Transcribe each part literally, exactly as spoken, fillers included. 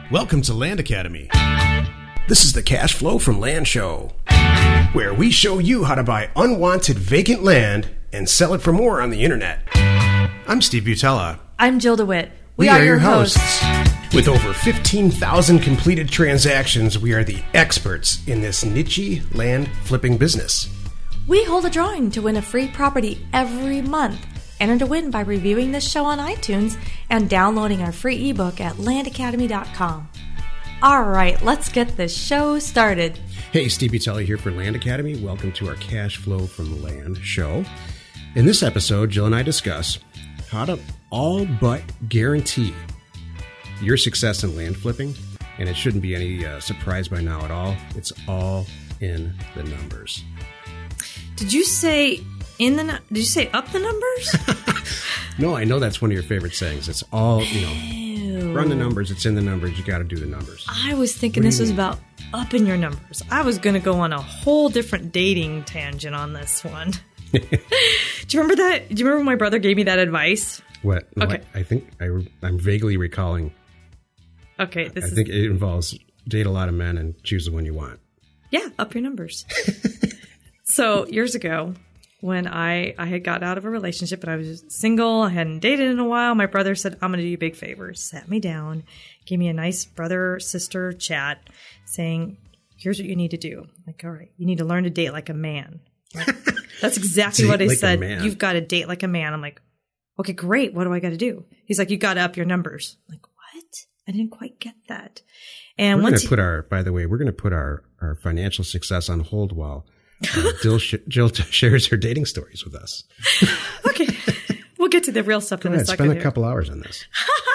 Welcome to Land Academy. This is the Cash Flow from Land show, where we show you how to buy unwanted vacant land and sell it for more on the internet. I'm Steve Butella. I'm Jill DeWitt. We, we are, are your hosts. hosts. With over fifteen thousand completed transactions, we are the experts in this niche land flipping business. We hold a drawing to win a free property every month. Enter to win by reviewing this show on iTunes and downloading our free ebook at land academy dot com. All right, let's get this show started. Hey, Steve Butella here for Land Academy. Welcome to our Cash Flow from Land show. In this episode, Jill and I discuss how to all but guarantee your success in land flipping, and it shouldn't be any uh, surprise by now at all. It's all in the numbers. Did you say in the? Did you say up the numbers? No, I know that's one of your favorite sayings. It's all, you know, Ew. Run the numbers. It's in the numbers. You got to do the numbers. I was thinking this was about upping your numbers. I was going to go on a whole different dating tangent on this one. Do you remember that? Do you remember when my brother gave me that advice? What? No, okay. I, I think I, I'm vaguely recalling. Okay. This I is, think it involves date a lot of men and choose the one you want. Yeah, up your numbers. So years ago, when I, I had got out of a relationship and I was single, I hadn't dated in a while, my brother said, I'm going to do you a big favor. Sat me down, gave me a nice brother-sister chat saying, here's what you need to do. Like, all right, you need to learn to date like a man. Like, that's exactly what he like said. You've got to date like a man. I'm like, okay, great. What do I got to do? He's like, you got to up your numbers. I'm like, what? I didn't quite get that. And we're once going to put our, by the way, we're going to put our, our financial success on hold while uh, Jill, sh- Jill t- shares her dating stories with us. Okay. We'll get to the real stuff Go in ahead, a second. Spend a here. couple hours on this.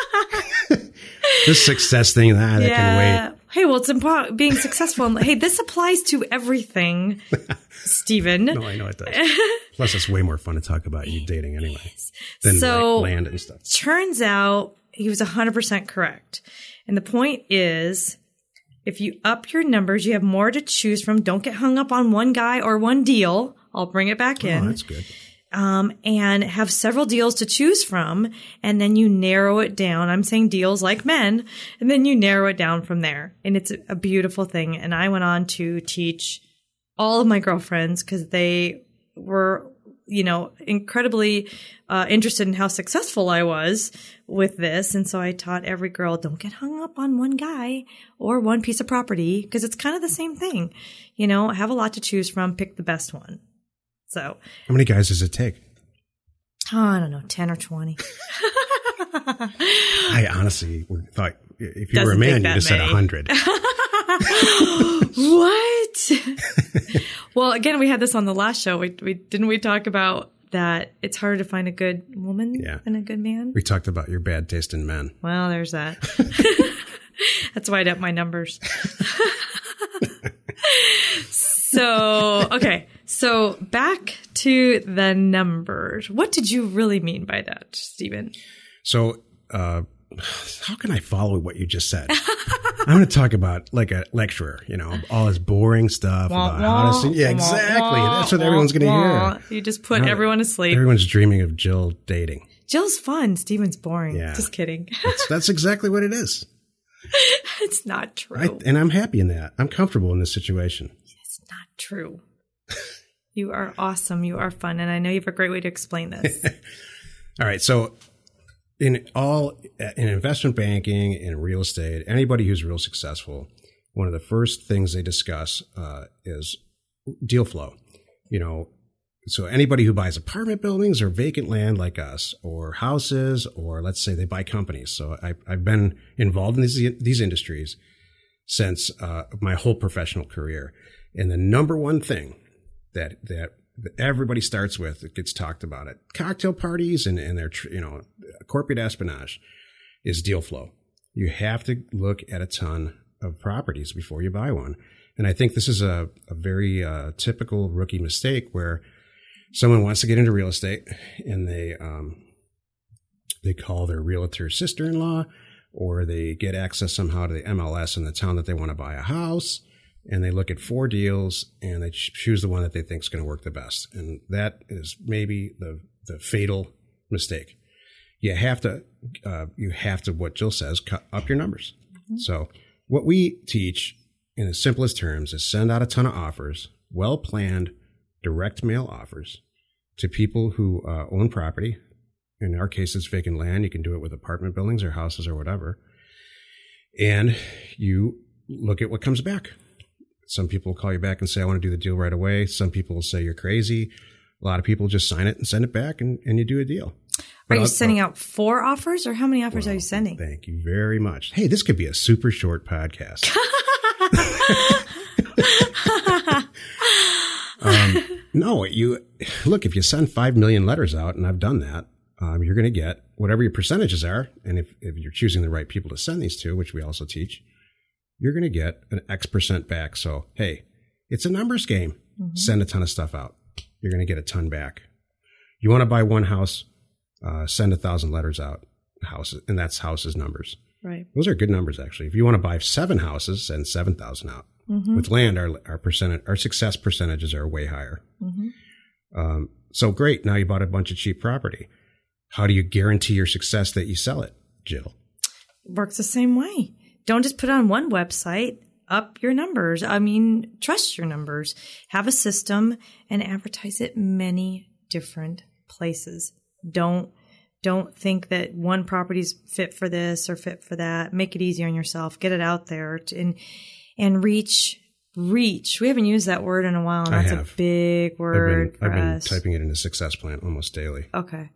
This success thing, that, that yeah. can wait. Hey, well, it's important being successful. Hey, this applies to everything, Stephen. No, I know it does. Plus, it's way more fun to talk about you dating anyway than so, like land and stuff. Turns out he was one hundred percent correct. And the point is, if you up your numbers, you have more to choose from. Don't get hung up on one guy or one deal. I'll bring it back in. Oh, that's good. Um, and have several deals to choose from, and then you narrow it down. I'm saying deals like men, and then you narrow it down from there. And it's a beautiful thing. And I went on to teach all of my girlfriends because they were, you know, incredibly uh, interested in how successful I was with this. And so I taught every girl, don't get hung up on one guy or one piece of property because it's kind of the same thing. You know, have a lot to choose from, pick the best one. So, how many guys does it take? Oh, I don't know, ten or twenty. I honestly thought if you Doesn't were a man, take you'd have said a hundred. What? Well, again, we had this on the last show. We, we didn't we talk about that it's harder to find a good woman yeah. than a good man? We talked about your bad taste in men. Well, there's that. That's why I'd up my numbers. So, okay. So back to the numbers. What did you really mean by that, Stephen? So, uh, how can I follow what you just said? I'm going to talk about like a lecturer, you know, all this boring stuff wah, about wah, how to sing. Yeah, exactly. Wah, That's what wah, everyone's going to wah. hear. You just put Now, everyone to sleep. Everyone's dreaming of Jill dating. Jill's fun. Stephen's boring. Yeah. Just kidding. That's, that's exactly what it is. It's not true. I, and I'm happy in that. I'm comfortable in this situation. It's not true. You are awesome. You are fun. And I know you have a great way to explain this. All right. So in all, in investment banking, in real estate, anybody who's real successful, one of the first things they discuss uh, is deal flow. You know, so anybody who buys apartment buildings or vacant land like us, or houses, or let's say they buy companies. So I, I've been involved in these, these industries since uh, my whole professional career. And the number one thing that that everybody starts with, it gets talked about at cocktail parties and, and their, you know, corporate espionage, is deal flow. You have to look at a ton of properties before you buy one. And I think this is a, a very uh, typical rookie mistake where someone wants to get into real estate and they um, they call their realtor sister-in-law, or they get access somehow to the M L S in the town that they want to buy a house, and they look at four deals and they choose the one that they think is going to work the best. And that is maybe the the fatal mistake. You have to, uh, you have to, what Jill says, cut up your numbers. Mm-hmm. So what we teach in the simplest terms is send out a ton of offers, well-planned direct mail offers to people who uh, own property. In our case, it's vacant land. You can do it with apartment buildings or houses or whatever. And you look at what comes back. Some people will call you back and say, I want to do the deal right away. Some people will say you're crazy. A lot of people just sign it and send it back, and, and you do a deal. Are you sending out four offers, or how many offers well, are you sending? Thank you very much. Hey, this could be a super short podcast. um, no, you look, if you send five million letters out, and I've done that, um, you're going to get whatever your percentages are. And if, if you're choosing the right people to send these to, which we also teach, you're going to get an X percent back. So, hey, it's a numbers game. Mm-hmm. Send a ton of stuff out. You're going to get a ton back. You want to buy one house, uh, send a thousand letters out, houses, and that's houses numbers. Right. Those are good numbers, actually. If you want to buy seven houses, send seven thousand out. Mm-hmm. With land, our our percentage, our success percentages are way higher. Mm-hmm. Um, so great. Now you bought a bunch of cheap property. How do you guarantee your success that you sell it, Jill? Works the same way. Don't just put it on one website. Up your numbers. I mean, trust your numbers. Have a system and advertise it many different places. Don't don't think that one property's fit for this or fit for that. Make it easy on yourself. Get it out there to, and and reach reach. We haven't used that word in a while, and that's a big word I've been, for I've been us. typing it in a success plan almost daily. Okay,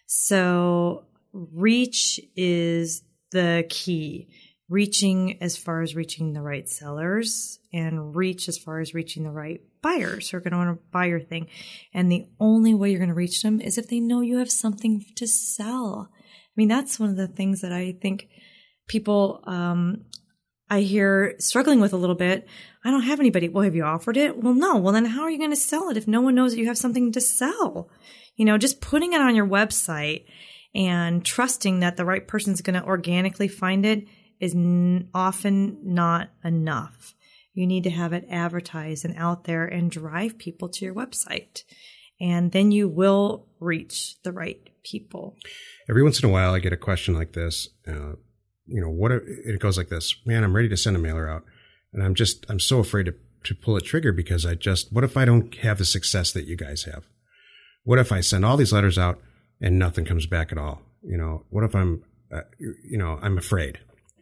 so reach is the key. Reaching as far as reaching the right sellers, and reach as far as reaching the right buyers who are going to want to buy your thing. And the only way you're going to reach them is if they know you have something to sell. I mean, that's one of the things that I think people, um, I hear struggling with a little bit. I don't have anybody. Well, have you offered it? Well, no. Well, then how are you going to sell it if no one knows that you have something to sell? You know, just putting it on your website and trusting that the right person's going to organically find it is n- often not enough. You need to have it advertised and out there and drive people to your website. And then you will reach the right people. Every once in a while, I get a question like this. Uh, you know, what if, it goes like this, man, I'm ready to send a mailer out. And I'm just, I'm so afraid to, to pull a trigger because I just, what if I don't have the success that you guys have? What if I send all these letters out and nothing comes back at all? You know, what if I'm, uh, you know, I'm afraid.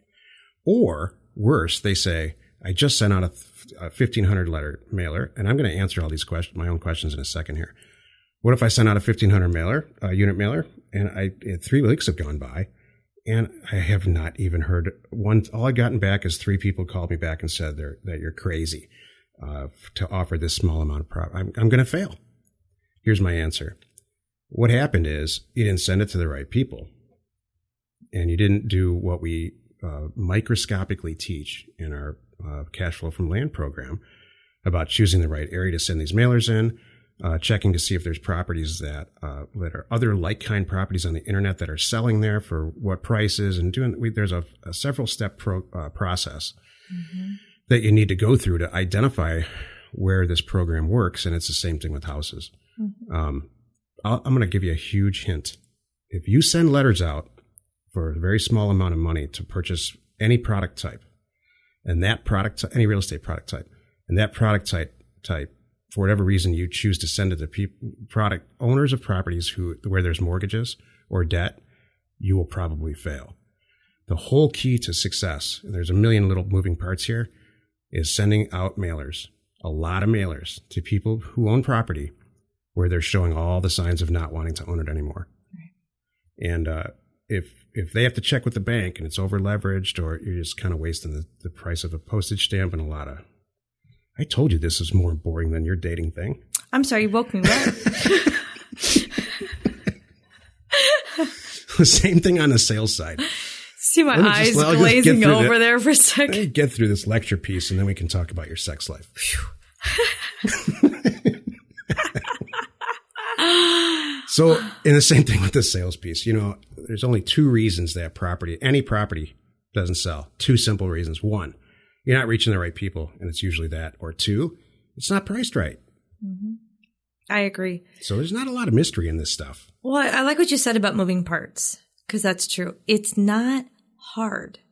Or worse, they say, I just sent out a, a fifteen hundred letter mailer, and I'm going to answer all these questions, my own questions in a second here. What if I sent out a fifteen hundred mailer, a unit mailer, and I three weeks have gone by, and I have not even heard one. All I've gotten back is three people called me back and said they're, that you're crazy uh, to offer this small amount of product. I'm, I'm going to fail. Here's my answer. What happened is you didn't send it to the right people, and you didn't do what we Uh, microscopically teach in our uh, cash flow from land program about choosing the right area to send these mailers in, uh, checking to see if there's properties that uh, that are other like-kind properties on the internet that are selling there for what prices, and doing. We, there's a, a several-step pro, uh, process mm-hmm. that you need to go through to identify where this program works, and it's the same thing with houses. Mm-hmm. Um, I'll, I'm going to give you a huge hint. If you send letters out for a very small amount of money to purchase any product type, and that product, any real estate product type, and that product type, type for whatever reason you choose to send it to people, product owners of properties who where there's mortgages or debt, you will probably fail. The whole key to success, and there's a million little moving parts here, is sending out mailers, a lot of mailers to people who own property where they're showing all the signs of not wanting to own it anymore. Right. And uh, if if they have to check with the bank and it's over leveraged, or you're just kind of wasting the, the price of a postage stamp and a lot of, I told you this is more boring than your dating thing. I'm sorry, you woke me up. The same thing on the sales side. See my eyes just, glazing over the, there for a second. Let me get through this lecture piece and then we can talk about your sex life. So, in the same thing with the sales piece, you know, there's only two reasons that property, any property doesn't sell. Two simple reasons. One, you're not reaching the right people, and it's usually that. Or two, it's not priced right. Mm-hmm. I agree. So there's not a lot of mystery in this stuff. Well, I like what you said about moving parts, because that's true. It's not hard.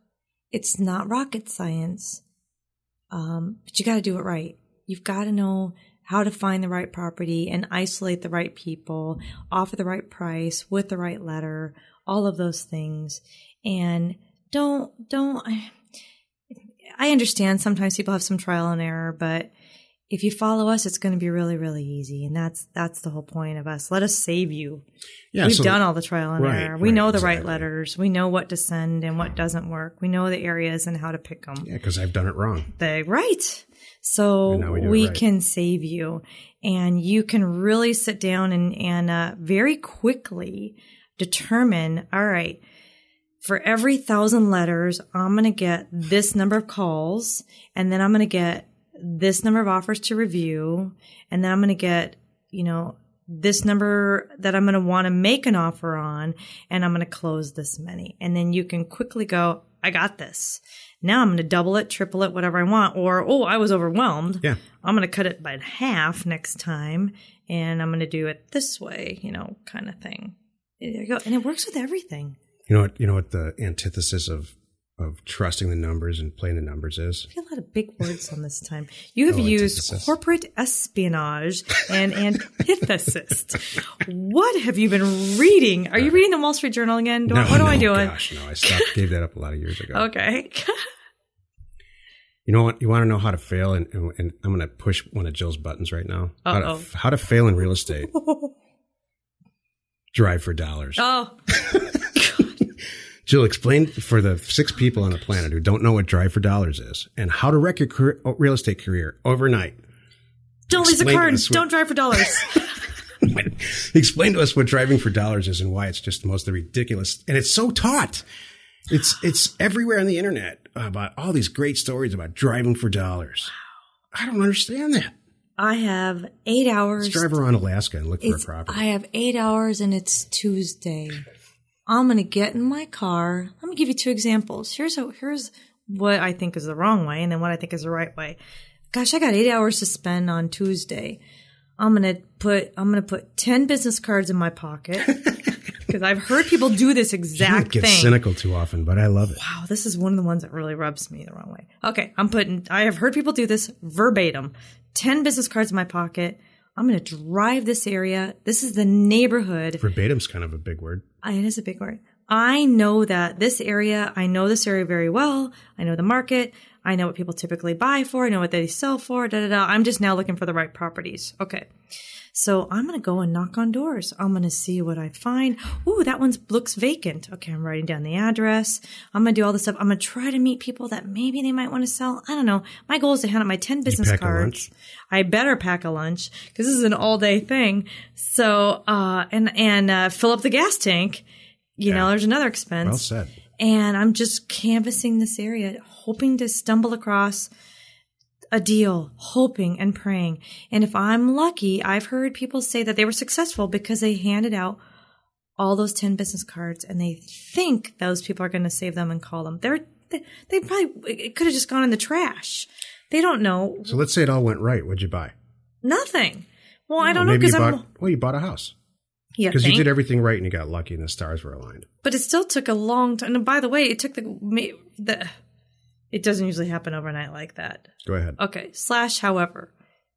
It's not rocket science, um, but you got to do it right. You've got to know how to find the right property and isolate the right people, offer the right price with the right letter, all of those things. And don't, don't, I understand sometimes people have some trial and error, but if you follow us, it's going to be really, really easy. And that's, that's the whole point of us. Let us save you. Yeah, We've so done all the trial and right, error. We right, know the exactly. right letters. We know what to send and what doesn't work. We know the areas and how to pick them. Yeah, because I've done it wrong. They, right. So we, we right. can save you, and you can really sit down and, and uh, very quickly determine, all right, for every thousand letters, I'm going to get this number of calls, and then I'm going to get this number of offers to review, and then I'm going to get, you know, this number that I'm going to want to make an offer on, and I'm going to close this many. And then you can quickly go, I got this. Now I'm going to double it, triple it, whatever I want. Or, oh, I was overwhelmed. Yeah. I'm going to cut it by half next time, and I'm going to do it this way, you know, kind of thing. There you go. And it works with everything. You know what, you know what the antithesis of of trusting the numbers and playing the numbers is? I feel a lot of big words on this time. You have oh, used antithesis. Corporate espionage and antithesis. What have you been reading? Are you reading the Wall Street Journal again? Do no, I, what no, am I doing? Gosh, no, I stopped, gave that up a lot of years ago. Okay. You know what? You want to know how to fail? And, and, and I'm going to push one of Jill's buttons right now. How Uh-oh. to, how to fail in real estate. Drive for dollars. Oh. Jill, explain for the six people on the planet who don't know what Drive for Dollars is and how to wreck your career, real estate career overnight. Don't lease a car and don't drive for dollars. Explain to us what driving for dollars is and why it's just the most ridiculous. And it's so taught. It's it's everywhere on the internet about all these great stories about driving for dollars. I don't understand that. I have eight hours. Let's drive around Alaska and look for a property. I have eight hours and it's Tuesday. I'm going to get in my car. Let me give you two examples. Here's how, here's what I think is the wrong way and then what I think is the right way. Gosh, I got eight hours to spend on Tuesday. I'm going to put, I'm going to put ten business cards in my pocket because I've heard people do this exact you don't get thing. Cynical too often, but I love it. Wow. This is one of the ones that really rubs me the wrong way. Okay. I'm putting, I have heard people do this verbatim. ten business cards in my pocket. I'm going to drive this area. This is the neighborhood. Verbatim's kind of a big word. It is a big word. I know that this area, I know this area very well. I know the market. I know what people typically buy for. I know what they sell for. Da, da, da. I'm just now looking for the right properties. Okay. So I'm going to go and knock on doors. I'm going to see what I find. Ooh, that one looks vacant. Okay, I'm writing down the address. I'm going to do all this stuff. I'm going to try to meet people that maybe they might want to sell. I don't know. My goal is to hand out my ten business you pack cards. A lunch? I better pack a lunch because this is an all day thing. So, uh, and, and, uh, fill up the gas tank. You yeah. know, there's another expense. Well said. And I'm just canvassing this area, hoping to stumble across a deal, hoping and praying. And if I'm lucky, I've heard people say that they were successful because they handed out all those ten business cards and they think those people are going to save them and call them. They're, they, they probably, it could have just gone in the trash. They don't know. So let's say it all went right. What'd you buy? Nothing. Well, I well, don't know because I'm. Well, you bought a house. Yeah, because you did everything right and you got lucky and the stars were aligned. But it still took a long time. And by the way, it took the, the it doesn't usually happen overnight like that. Go ahead. Okay. Slash, however,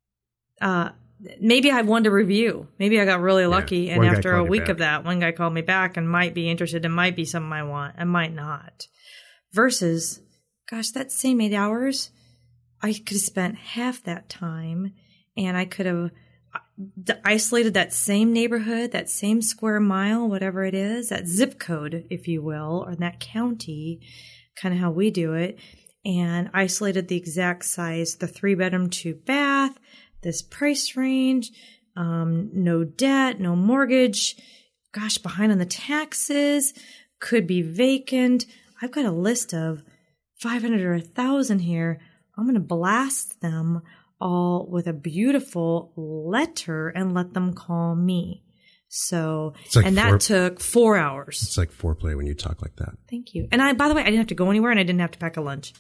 uh, maybe I won a review. Maybe I got really lucky. Yeah, and after a week of that, one guy called me back and might be interested. It might be something I want. I might not. Versus, gosh, that same eight hours, I could have spent half that time and I could have isolated that same neighborhood, that same square mile, whatever it is, that zip code, if you will, or that county, kind of how we do it, and isolated the exact size, the three bedroom, two bath, this price range, um, no debt, no mortgage, gosh, behind on the taxes, could be vacant. I've got a list of five hundred or one thousand here. I'm going to blast them all with a beautiful letter and let them call me. So, like and that fore, took four hours. It's like foreplay when you talk like that. Thank you. And I, by the way, I didn't have to go anywhere and I didn't have to pack a lunch.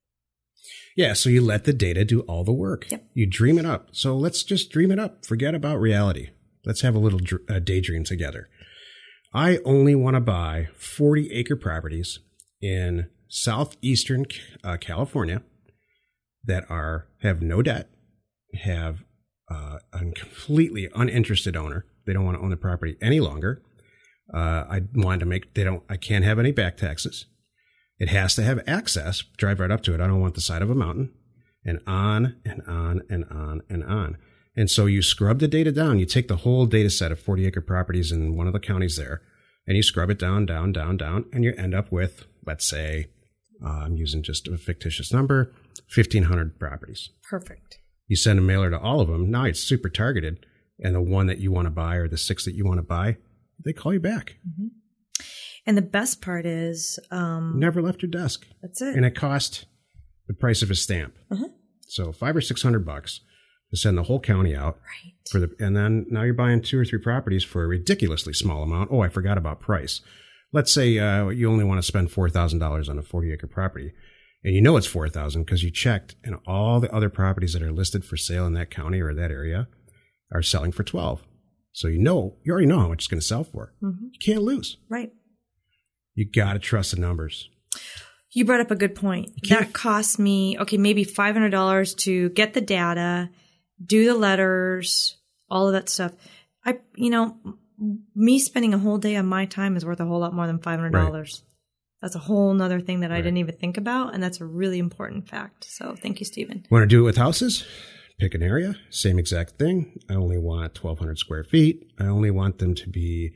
Yeah. So you let the data do all the work. Yep. You dream it up. So let's just dream it up. Forget about reality. Let's have a little dr- uh, daydream together. I only want to buy forty acre properties in southeastern uh, California that are have no debt, have uh, a completely uninterested owner. They don't want to own the property any longer. Uh, I wanted to make, they don't, I can't have any back taxes. It has to have access, drive right up to it. I don't want the side of a mountain, and on and on and on and on. And so you scrub the data down. You take the whole data set of forty acre properties in one of the counties there, and you scrub it down, down, down, down, and you end up with, let's say, uh, I'm using just a fictitious number, fifteen hundred properties. Perfect. You send a mailer to all of them. Now it's super targeted. And the one that you want to buy or the six that you want to buy, they call you back. Mm-hmm. And the best part is... Um, never left your desk. That's it. And it cost the price of a stamp. Uh-huh. So five or six hundred bucks to send the whole county out. Right. For the, and then now you're buying two or three properties for a ridiculously small amount. Oh, I forgot about price. Let's say uh, you only want to spend four thousand dollars on a forty acre property. And you know it's four thousand dollars because you checked, and all the other properties that are listed for sale in that county or that area are selling for twelve. So you know, you already know how much it's going to sell for. Mm-hmm. You can't lose. Right. You got to trust the numbers. You brought up a good point. That cost me, okay, maybe five hundred dollars to get the data, do the letters, all of that stuff. I, you know, me spending a whole day on my time is worth a whole lot more than five hundred dollars. Right. That's a whole nother thing that I right. didn't even think about, and that's a really important fact. So thank you, Stephen. Want to do it with houses? Pick an area, same exact thing. I only want twelve hundred square feet. I only want them to be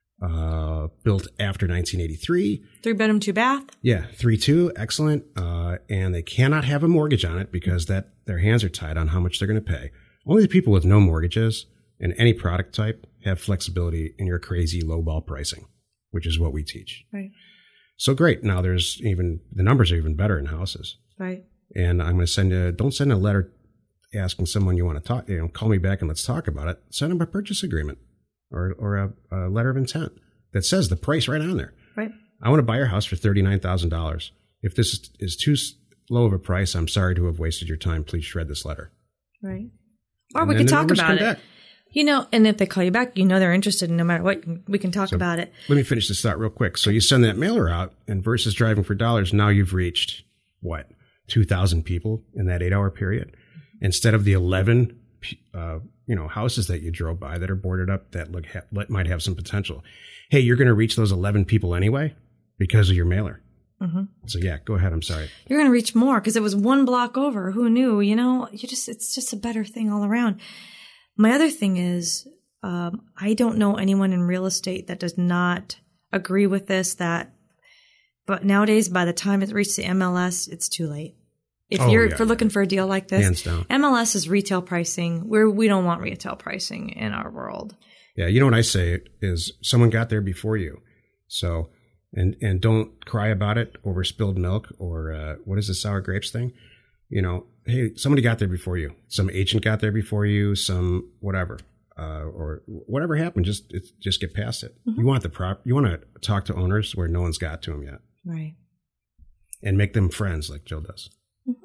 uh, built after nineteen eighty-three. Three bedroom, two bath? Yeah, three two, excellent. Uh, and they cannot have a mortgage on it because that their hands are tied on how much they're going to pay. Only the people with no mortgages and any product type have flexibility in your crazy lowball pricing, which is what we teach. Right. So great. Now there's even, the numbers are even better in houses. Right. And I'm going to send a, don't send a letter asking someone you want to talk, you know, call me back and let's talk about it. Send them a purchase agreement or, or a, a letter of intent that says the price right on there. Right. I want to buy your house for thirty-nine thousand dollars. If this is, is too low of a price, I'm sorry to have wasted your time. Please shred this letter. Right. Or and we can talk about it. Back. You know, and if they call you back, you know they're interested, and no matter what, we can talk so about it. Let me finish this thought real quick. So you send that mailer out, and versus driving for dollars, now you've reached, what, two thousand people in that eight-hour period? Instead of the eleven uh, you know, houses that you drove by that are boarded up that look ha- might have some potential. Hey, you're going to reach those eleven people anyway because of your mailer. Mm-hmm. So, yeah, go ahead. I'm sorry. You're going to reach more because it was one block over. Who knew? You know, you just it's just a better thing all around. My other thing is, um, I don't know anyone in real estate that does not agree with this, that, but nowadays, by the time it reaches the M L S, it's too late. If oh, you're yeah, if you're looking for a deal like this, hands down. M L S is retail pricing. We're, we don't want retail pricing in our world. Yeah, you know what I say is someone got there before you. So, and, and don't cry about it over spilled milk or uh, what is the sour grapes thing? You know, hey, somebody got there before you. Some agent got there before you. Some whatever, uh, or whatever happened. Just it's, just get past it. Mm-hmm. You want the prop. You want to talk to owners where no one's got to them yet, right? And make them friends like Jill does. Mm-hmm.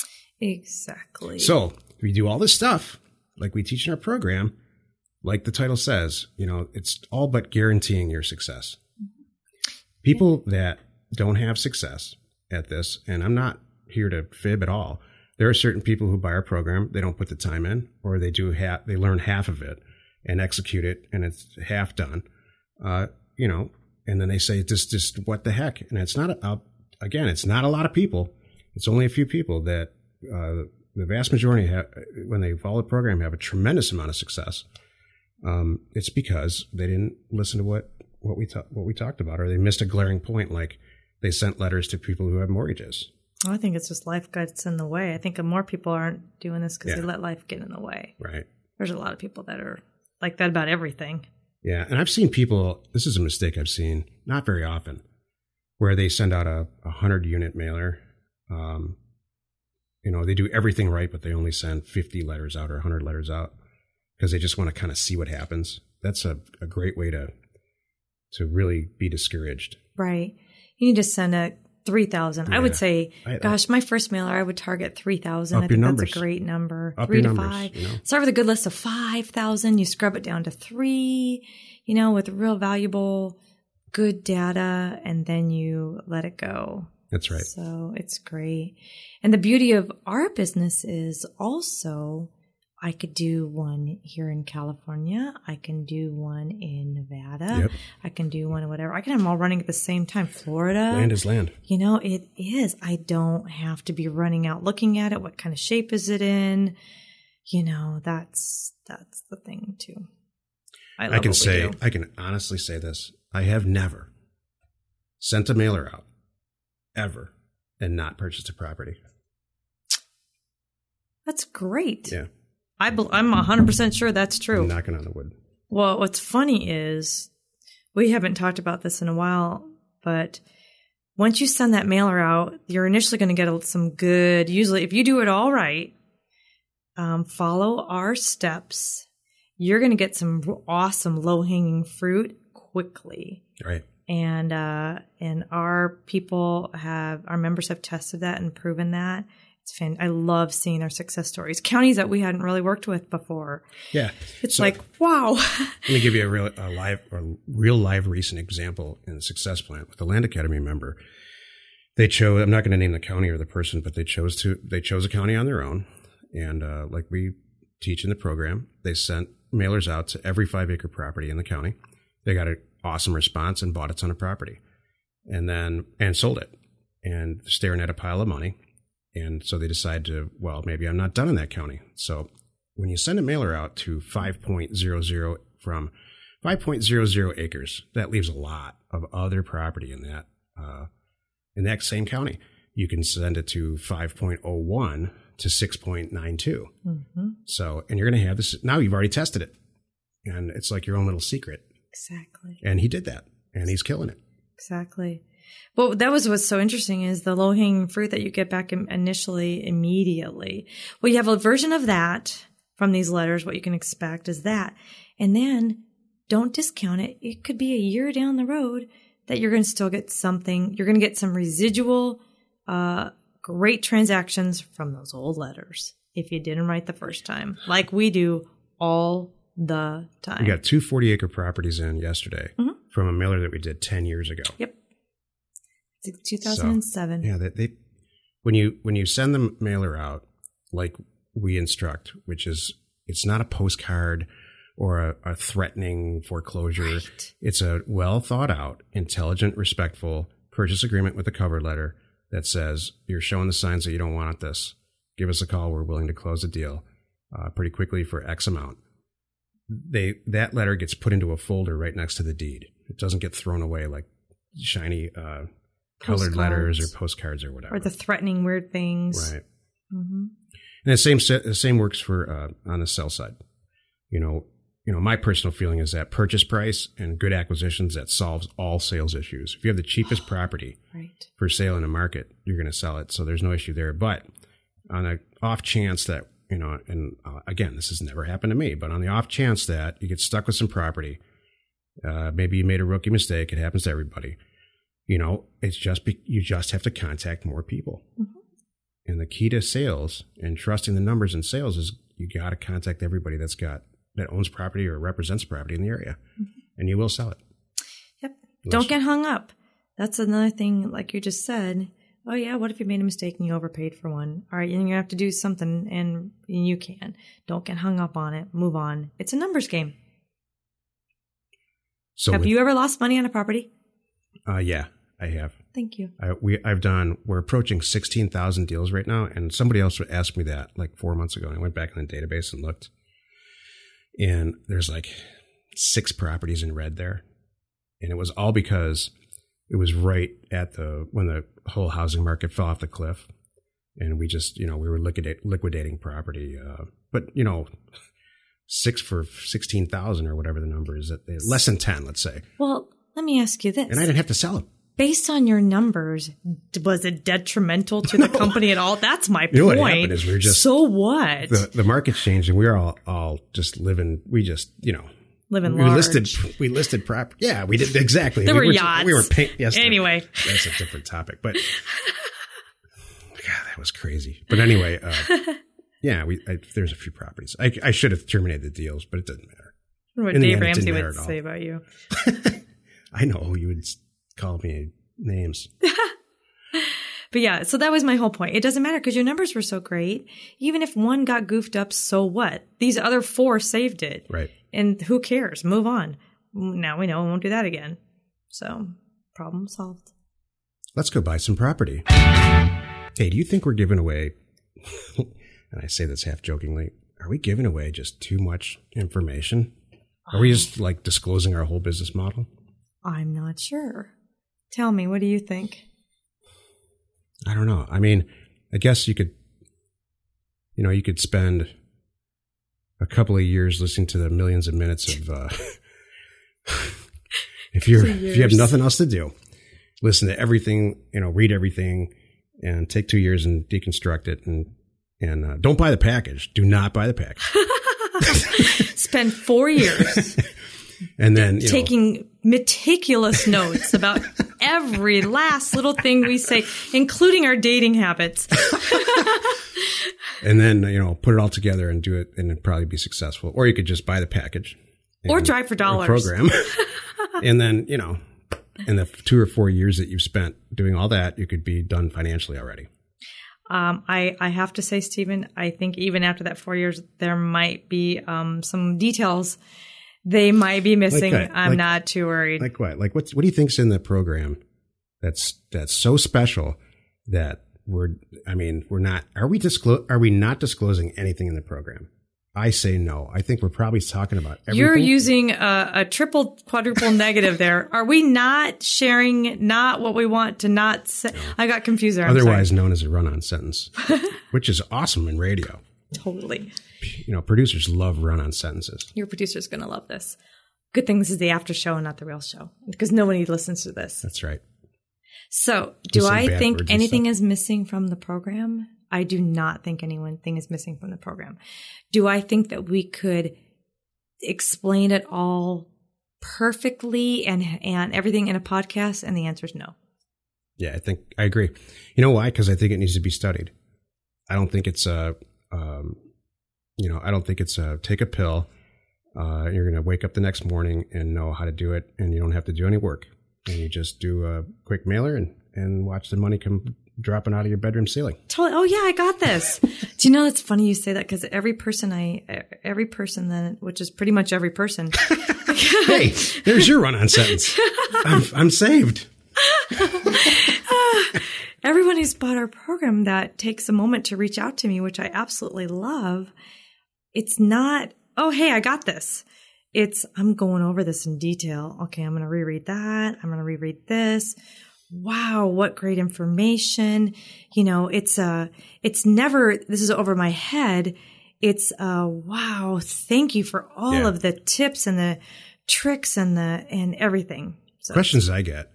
Exactly. So if we do all this stuff like we teach in our program, like the title says, you know, it's all but guaranteeing your success. Mm-hmm. People yeah. that don't have success at this, and I'm not here to fib at all. There are certain people who buy our program, they don't put the time in, or they do half, they learn half of it and execute it, and it's half done. Uh, you know, and then they say, just, just what the heck? And it's not, a, again, it's not a lot of people. It's only a few people that uh, the vast majority, have, when they follow the program, have a tremendous amount of success. Um, it's because they didn't listen to what what we ta- what we talked about, or they missed a glaring point, like they sent letters to people who have mortgages. Well, I think it's just life gets in the way. I think more people aren't doing this because yeah. they let life get in the way. Right. There's a lot of people that are like that about everything. Yeah, and I've seen people. This is a mistake I've seen not very often, where they send out a, a hundred unit mailer. Um, you know, they do everything right, but they only send fifty letters out or a hundred letters out because they just want to kind of see what happens. That's a, a great way to to really be discouraged. Right. You need to send a three thousand. Yeah. I would say, I, gosh, my first mailer, I would target three thousand. I think numbers. That's a great number. Up three your to numbers, five. You know? Start with a good list of five thousand. You scrub it down to three, you know, with real valuable, good data, and then you let it go. That's right. So it's great. And the beauty of our business is also I could do one here in California. I can do one in Nevada. Yep. I can do one in whatever. I can have them all running at the same time. Florida. Land is land. You know, it is. I don't have to be running out looking at it. What kind of shape is it in? You know, that's that's the thing too. I, love I can what we say, do. I can honestly say this. I have never sent a mailer out ever and not purchased a property. That's great. Yeah. I be, I'm one hundred percent sure that's true. I'm knocking on the wood. Well, what's funny is we haven't talked about this in a while, but once you send that mailer out, you're initially going to get some good, usually if you do it all right, um, follow our steps, you're going to get some awesome low-hanging fruit quickly. Right. And, uh, and our people have, our members have tested that and proven that. It's fan- I love seeing their success stories. Counties that we hadn't really worked with before. Yeah. It's So, like, wow. let me give you a real, a live, a real live recent example in the success plan with the Land Academy member. They chose, I'm not going to name the county or the person, but they chose to, they chose a county on their own. And, uh, like we teach in the program, they sent mailers out to every five acre property in the county. They got an awesome response and bought a ton of property and then, and sold it and staring at a pile of money. And so they decide to, well, maybe I'm not done in that county. So when you send a mailer out to five point zero zero from five point zero zero acres, that leaves a lot of other property in that, uh, in that same county. You can send it to five point oh one to six point nine two. Mm-hmm. So, and you're going to have this, now you've already tested it. And it's like your own little secret. Exactly. And he did that. And he's killing it. Exactly. Well, that was what's so interesting is the low-hanging fruit that you get back initially, immediately. Well, you have a version of that from these letters. What you can expect is that. And then don't discount it. It could be a year down the road that you're going to still get something. You're going to get some residual, uh, great transactions from those old letters if you didn't write the first time, like we do all the time. We got two forty acre properties in yesterday mm-hmm. from a mailer that we did ten years ago. Yep. two thousand seven. So, yeah, they, they when you when you send the mailer out like we instruct, which is it's not a postcard or a, a threatening foreclosure. Right. It's a well thought out, intelligent, respectful purchase agreement with a cover letter that says you're showing the signs that you don't want this. Give us a call. We're willing to close the deal uh, pretty quickly for X amount. They that letter gets put into a folder right next to the deed. It doesn't get thrown away like shiny uh, colored letters or postcards or whatever. Or the threatening weird things. Right. Mm-hmm. And the same the same works for uh, on the sell side. You know, you know, my personal feeling is that purchase price and good acquisitions, that solves all sales issues. If you have the cheapest property right. for sale in a market, you're going to sell it. So there's no issue there. But on the off chance that, you know, and uh, again, this has never happened to me, but on the off chance that you get stuck with some property, uh, maybe you made a rookie mistake. It happens to everybody. You know, it's just, be, you just have to contact more people. Mm-hmm. And the key to sales and trusting the numbers in sales is you got to contact everybody that's got, that owns property or represents property in the area, mm-hmm. and you will sell it. Yep. Unless Don't get hung up. That's another thing, like you just said. Oh, yeah, what if you made a mistake and you overpaid for one? All right, you're going to have to do something, and you can. Don't get hung up on it. Move on. It's a numbers game. So have with, you ever lost money on a property? Uh, yeah, I have. Thank you. I, we, I've done, we're approaching sixteen thousand deals right now, and somebody else asked me that like four months ago, and I went back in the database and looked. And there's like six properties in red there. And it was all because it was right at the, when the whole housing market fell off the cliff. And we just, you know, we were liquidate, liquidating property. Uh, but, you know, six for sixteen thousand or whatever the number is, less than ten, let's say. Well, let me ask you this. And I didn't have to sell them. Based on your numbers, was it detrimental to the company at all? That's my you know point. What happened is we were just, so what? The, the market's changed, and we we're all, all just living. We just, you know, living we large. listed. We listed prop. Yeah, we did exactly. There we were, were yachts. We were paying. Yes. Anyway, there, that's a different topic, but God, that was crazy. But anyway, uh, yeah, we I, there's a few properties. I, I should have terminated the deals, but it doesn't matter. I wonder what Dave Ramsey would say about you. I know you would call me names. But yeah, so that was my whole point. It doesn't matter because your numbers were so great. Even if one got goofed up, so what? These other four saved it. Right. And who cares? Move on. Now we know we won't do that again. So, problem solved. Let's go buy some property. Hey, do you think we're giving away, and I say this half jokingly, are we giving away just too much information? Are we just like disclosing our whole business model? I'm not sure. Tell me, what do you think? I don't know. I mean, I guess you could, you know, you could spend a couple of years listening to the millions of minutes of, uh, if you're, if you have nothing else to do, listen to everything, you know, read everything and take two years and deconstruct it and, and, uh, don't buy the package. Do not buy the package. Spend four years. And then you taking know, meticulous notes about every last little thing we say, including our dating habits. And then, you know, put it all together and do it and it'd probably be successful. Or you could just buy the package. Or drive for dollars. Program. And then, you know, in the two or four years that you've spent doing all that, you could be done financially already. Um, I, I have to say, Stephen, I think even after that four years, there might be um, some details they might be missing. Like I'm like, not too worried. Like what? Like what's, what do you think's in the program that's that's so special that we're, I mean, we're not, are we disclose, are we not disclosing anything in the program? I say no. I think we're probably talking about everything. You're using a, a triple, quadruple negative there. Are we not sharing not what we want to not say? No. I got confused there. I'm Otherwise sorry. known as a run-on sentence, which is awesome in radio. Totally. You know, producers love run-on sentences. Your producer's going to love this. Good thing this is the after show and not the real show because nobody listens to this. That's right. So do I think anything is missing from the program? I do not think anything is missing from the program. Do I think that we could explain it all perfectly and and everything in a podcast? And the answer is no. Yeah, I think I agree. You know why? Because I think it needs to be studied. I don't think it's a, um, you know, I don't think it's a take a pill. Uh, you're going to wake up the next morning and know how to do it, and you don't have to do any work. And you just do a quick mailer and, and watch the money come dropping out of your bedroom ceiling. Totally. Oh yeah, I got this. Do you know it's funny you say that because every person I, every person that, which is pretty much every person. Hey, there's your run-on sentence. I'm, I'm saved. Everyone who's bought our program that takes a moment to reach out to me, which I absolutely love. It's not, oh, hey, I got this. It's, I'm going over this in detail. Okay, I'm going to reread that. I'm going to reread this. Wow, what great information. You know, it's uh it's never, this is over my head. It's uh wow, thank you for all yeah. of the tips and the tricks and the and everything. So. Questions I get.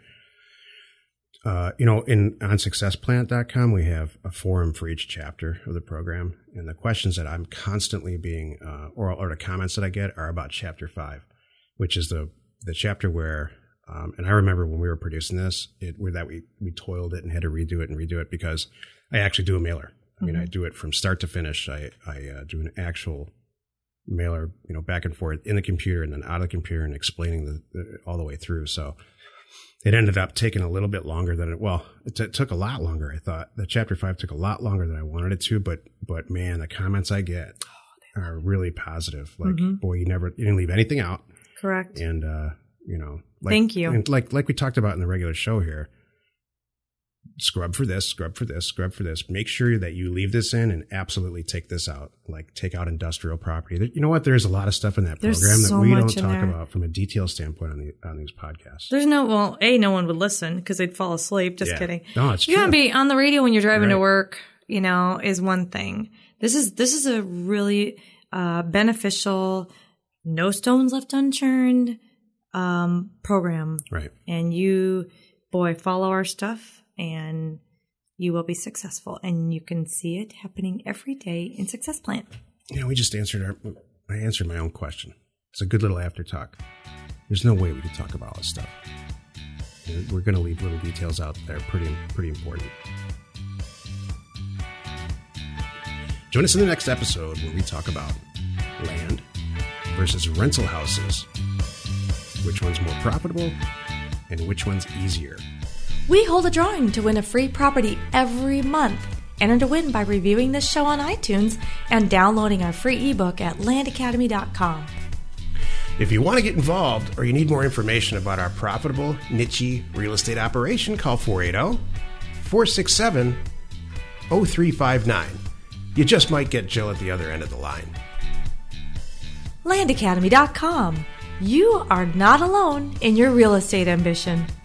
Uh, you know, in on success plant dot com, we have a forum for each chapter of the program. And the questions that I'm constantly being, uh, or, or the comments that I get are about chapter five, which is the, the chapter where, um, and I remember when we were producing this, it, where that we, we toiled it and had to redo it and redo it because I actually do a mailer. I mean, mm-hmm. I do it from start to finish. I, I uh, do an actual mailer, you know, back and forth in the computer and then out of the computer and explaining the, the all the way through. So, it ended up taking a little bit longer than it, well, it, t- it took a lot longer, I thought. The chapter five took a lot longer than I wanted it to, but, but man, the comments I get oh, are really positive. Like, mm-hmm. boy, you never, you didn't leave anything out. Correct. And, uh, you know, like, thank you. And like, like we talked about in the regular show here, scrub for this, scrub for this, scrub for this. Make sure that you leave this in and absolutely take this out. Like take out industrial property. You know what? There's a lot of stuff in that There's program so that we much don't talk there. about from a detail standpoint on the on these podcasts. There's no, well, A, no one would listen because they'd fall asleep. Just yeah. kidding. No, it's you true. gotta be on the radio when you're driving right. to work, you know, is one thing. This is, this is a really, uh, beneficial, no stones left unturned, um, program. Right. And you, boy, follow our stuff and you will be successful, and you can see it happening every day in Success Plant. You know, we just answered our, I answered my own question. It's a good little after talk. There's no way we could talk about all this stuff. We're going to leave little details out that are pretty, pretty important. Join us in the next episode where we talk about land versus rental houses. Which one's more profitable and which one's easier? We hold a drawing to win a free property every month. Enter to win by reviewing this show on iTunes and downloading our free ebook at land academy dot com. If you want to get involved or you need more information about our profitable, niche real estate operation, call four eight zero, four six seven, zero three five nine. You just might get Jill at the other end of the line. land academy dot com. You are not alone in your real estate ambition.